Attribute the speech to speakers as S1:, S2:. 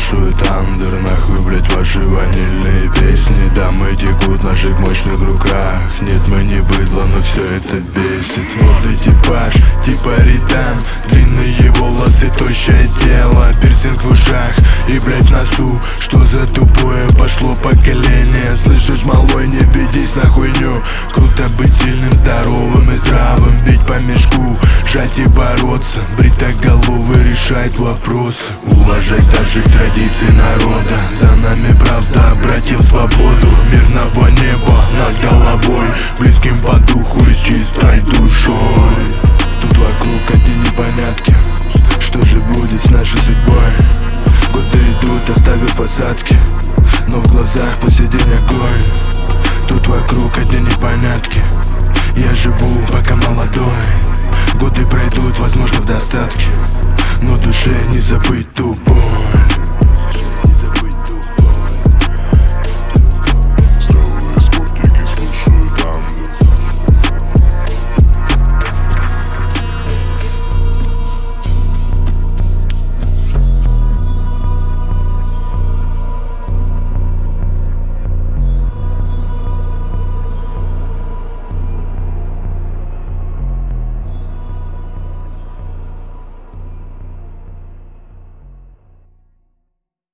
S1: спрашивают андер, нахуй, блять, ваши ванильные песни. Дамы текут в наших мощных руках. Нет, мы не быдло, но все это бесит. Модный типаж, типа Ридан. Длинные волосы, тощее тело, пирсинг в ушах и, блять, в носу. Что за тупое пошло поколение? Слышишь, малой, не ведись на хуйню. Круто быть сильным, здоровым и здравым, бить по мешку, жать и бороться. Бритоголовый решает вопросы. Уважай старших традиций народа. За нами правда, братьев, свободу. Мирного неба над головой, близким по духу и с чистой душой. Тут вокруг одни непонятки. Что же будет с нашей судьбой? Годы идут, оставив осадки, но в глазах по сей день огонь. Тут вокруг одни непонятки. Я живу, пока молодой. Годы пройдут, возможно, в достатке, но душе не забыть тупой.